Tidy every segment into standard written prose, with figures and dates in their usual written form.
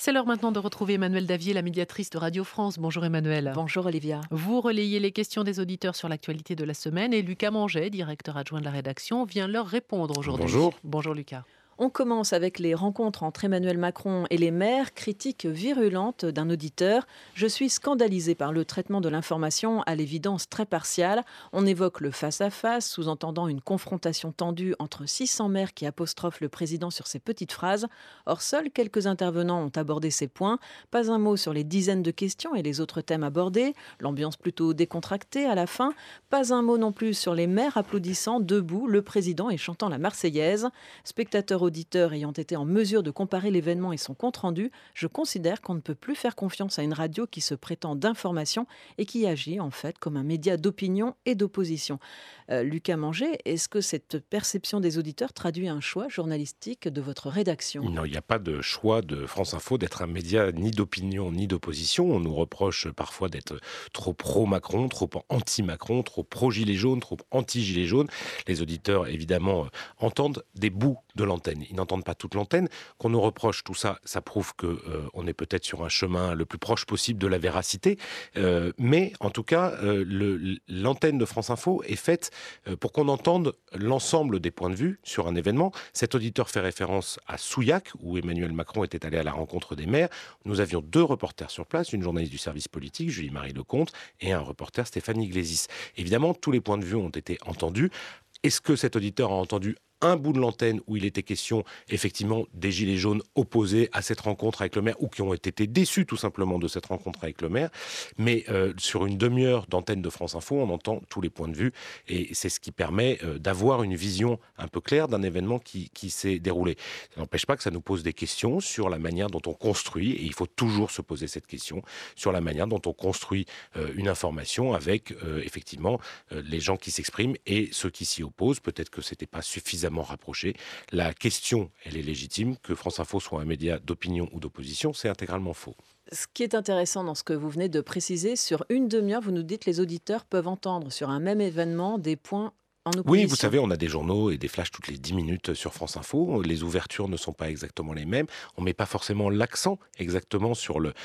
C'est l'heure maintenant de retrouver Emmanuelle Davier, la médiatrice de Radio France. Bonjour Emmanuelle. Bonjour Olivia. Vous relayez les questions des auditeurs sur l'actualité de la semaine et Lucas Manget, directeur adjoint de la rédaction, vient leur répondre aujourd'hui. Bonjour. Bonjour Lucas. On commence avec les rencontres entre Emmanuel Macron et les maires, critique virulente d'un auditeur. Je suis scandalisé par le traitement de l'information, à l'évidence très partiale. On évoque le face-à-face, sous-entendant une confrontation tendue entre 600 maires qui apostrophent le président sur ces petites phrases. Or, seuls quelques intervenants ont abordé ces points. Pas un mot sur les dizaines de questions et les autres thèmes abordés. L'ambiance plutôt décontractée à la fin. Pas un mot non plus sur les maires applaudissant debout le président et chantant la Marseillaise. Spectateurs auditeurs ayant été en mesure de comparer l'événement et son compte-rendu, je considère qu'on ne peut plus faire confiance à une radio qui se prétend d'information et qui agit en fait comme un média d'opinion et d'opposition. Lucas Manget, est-ce que cette perception des auditeurs traduit un choix journalistique de votre rédaction ? Non, il n'y a pas de choix de France Info d'être un média ni d'opinion ni d'opposition. On nous reproche parfois d'être trop pro-Macron, trop anti-Macron, trop pro-gilet jaune, trop anti-gilet jaune. Les auditeurs, évidemment, entendent des bouts de l'antenne. Ils n'entendent pas toute l'antenne. Qu'on nous reproche tout ça, ça prouve qu'on est peut-être sur un chemin le plus proche possible de la véracité. Mais en tout cas, l'antenne de France Info est faite pour qu'on entende l'ensemble des points de vue sur un événement. Cet auditeur fait référence à Souillac, où Emmanuel Macron était allé à la rencontre des maires. Nous avions 2 reporters sur place, une journaliste du service politique, Julie-Marie Lecomte, et un reporter, Stéphane Iglesias. Évidemment, tous les points de vue ont été entendus. Est-ce que cet auditeur a entendu un bout de l'antenne où il était question effectivement des gilets jaunes opposés à cette rencontre avec le maire ou qui ont été déçus tout simplement de cette rencontre avec le maire? Mais sur une demi-heure d'antenne de France Info, on entend tous les points de vue et c'est ce qui permet d'avoir une vision un peu claire d'un événement qui s'est déroulé. Ça n'empêche pas que ça nous pose des questions sur la manière dont on construit, et il faut toujours se poser cette question, sur la manière dont on construit une information avec effectivement les gens qui s'expriment et ceux qui s'y opposent. Peut-être que c'était pas suffisamment rapproché. La question, elle est légitime. Que France Info soit un média d'opinion ou d'opposition, c'est intégralement faux. Ce qui est intéressant dans ce que vous venez de préciser, sur une demi-heure, vous nous dites que les auditeurs peuvent entendre sur un même événement des points en opposition. Oui, vous savez, on a des journaux et des flashs toutes les 10 minutes sur France Info. Les ouvertures ne sont pas exactement les mêmes. On ne met pas forcément l'accent exactement sur le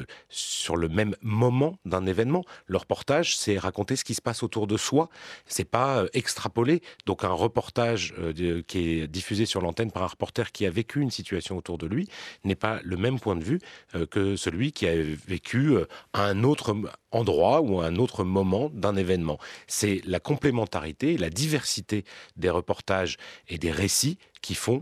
même moment d'un événement. Le reportage, c'est raconter ce qui se passe autour de soi. C'est pas extrapoler. Donc un reportage qui est diffusé sur l'antenne par un reporter qui a vécu une situation autour de lui n'est pas le même point de vue que celui qui a vécu à un autre endroit ou à un autre moment d'un événement. C'est la complémentarité, la diversité des reportages et des récits qui font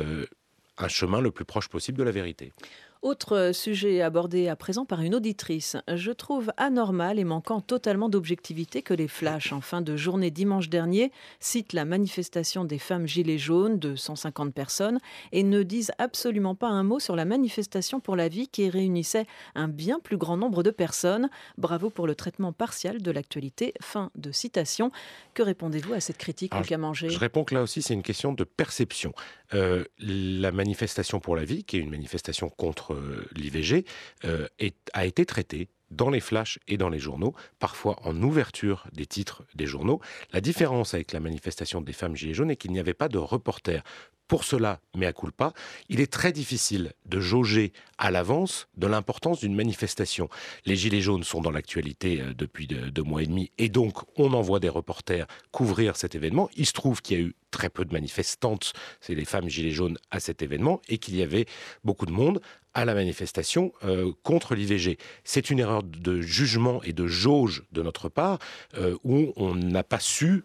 un chemin le plus proche possible de la vérité. Autre sujet abordé à présent par une auditrice. Je trouve anormal et manquant totalement d'objectivité que les flashs en fin de journée dimanche dernier citent la manifestation des femmes gilets jaunes de 150 personnes et ne disent absolument pas un mot sur la manifestation pour la vie qui réunissait un bien plus grand nombre de personnes. Bravo pour le traitement partial de l'actualité. Fin de citation. Que répondez-vous à cette critique, Lucas Manget ? Je réponds que là aussi, c'est une question de perception. La manifestation pour la vie, qui est une manifestation contre l'IVG, a été traitée dans les flashs et dans les journaux, parfois en ouverture des titres des journaux. La différence avec la manifestation des femmes gilets jaunes est qu'il n'y avait pas de reporter. Pour cela, mea culpa, il est très difficile de jauger à l'avance de l'importance d'une manifestation. Les gilets jaunes sont dans l'actualité depuis 2 mois et demi et donc on envoie des reporters couvrir cet événement. Il se trouve qu'il y a eu très peu de manifestantes, c'est les femmes gilets jaunes à cet événement, et qu'il y avait beaucoup de monde à la manifestation contre l'IVG. C'est une erreur de jugement et de jauge de notre part où on n'a pas su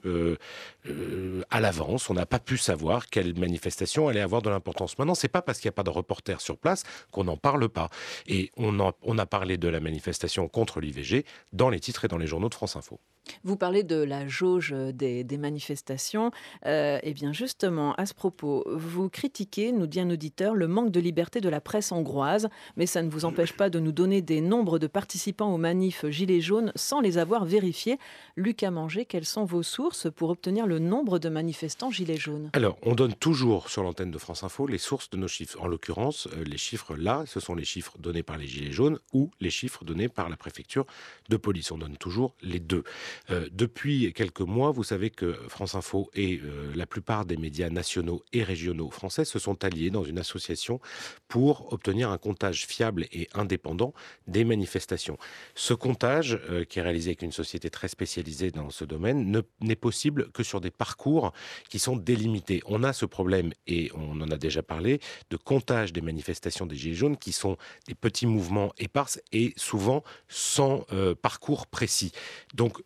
à l'avance, on n'a pas pu savoir quelle manifestation allait avoir de l'importance. Maintenant, c'est pas parce qu'il n'y a pas de reporter sur place qu'on n'en parle pas. Et on a parlé de la manifestation contre l'IVG dans les titres et dans les journaux de France Info. Vous parlez de la jauge des manifestations. Eh bien justement, à ce propos, vous critiquez, nous dit un auditeur, le manque de liberté de la presse hongroise, mais ça ne vous empêche pas de nous donner des nombres de participants aux manifs Gilets jaunes sans les avoir vérifiés. Lucas Manget, quelles sont vos sources pour obtenir le nombre de manifestants Gilets jaunes ? Alors, on donne toujours sur l'antenne de France Info les sources de nos chiffres. En l'occurrence, les chiffres là, ce sont les chiffres donnés par les Gilets jaunes ou les chiffres donnés par la préfecture de police. On donne toujours les deux. Depuis quelques mois, vous savez que France Info et la plupart des médias nationaux et régionaux français se sont alliés dans une association pour obtenir un comptage fiable et indépendant des manifestations. Ce comptage, qui est réalisé avec une société très spécialisée dans ce domaine, n'est possible que sur des parcours qui sont délimités. On a ce problème, et on en a déjà parlé, de comptage des manifestations des Gilets jaunes qui sont des petits mouvements éparses et souvent sans parcours précis. Donc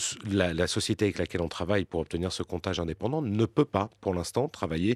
la société avec laquelle on travaille pour obtenir ce comptage indépendant ne peut pas, pour l'instant, travailler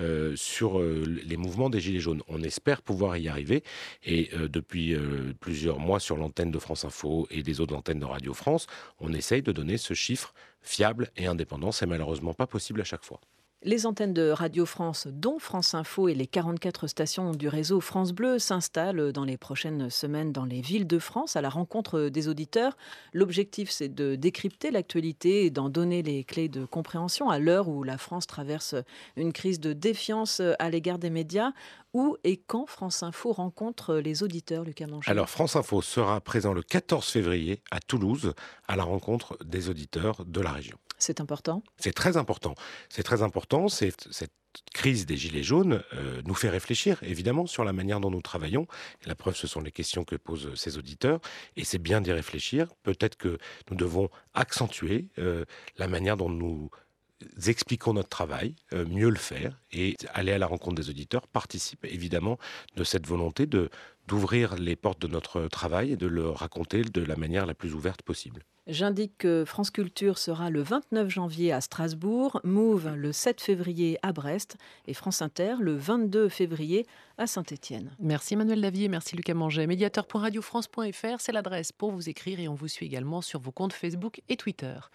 sur les mouvements des Gilets jaunes. On espère pouvoir y arriver et depuis plusieurs mois sur l'antenne de France Info et des autres antennes de Radio France, on essaye de donner ce chiffre fiable et indépendant. C'est malheureusement pas possible à chaque fois. Les antennes de Radio France, dont France Info et les 44 stations du réseau France Bleu, s'installent dans les prochaines semaines dans les villes de France à la rencontre des auditeurs. L'objectif, c'est de décrypter l'actualité et d'en donner les clés de compréhension à l'heure où la France traverse une crise de défiance à l'égard des médias. Où et quand France Info rencontre les auditeurs, Lucas Manger? Alors, France Info sera présent le 14 février à Toulouse à la rencontre des auditeurs de la région. C'est important. C'est très important. C'est très important. Cette crise des Gilets jaunes nous fait réfléchir, évidemment, sur la manière dont nous travaillons. Et la preuve, ce sont les questions que posent ces auditeurs. Et c'est bien d'y réfléchir. Peut-être que nous devons accentuer la manière dont nous expliquons notre travail, mieux le faire et aller à la rencontre des auditeurs participe évidemment de cette volonté d'ouvrir les portes de notre travail et de le raconter de la manière la plus ouverte possible. J'indique que France Culture sera le 29 janvier à Strasbourg, Move le 7 février à Brest et France Inter le 22 février à Saint-Étienne. Merci Emmanuel Lavier, merci Lucas Manget. Médiateur.radiofrance.fr, c'est l'adresse pour vous écrire et on vous suit également sur vos comptes Facebook et Twitter.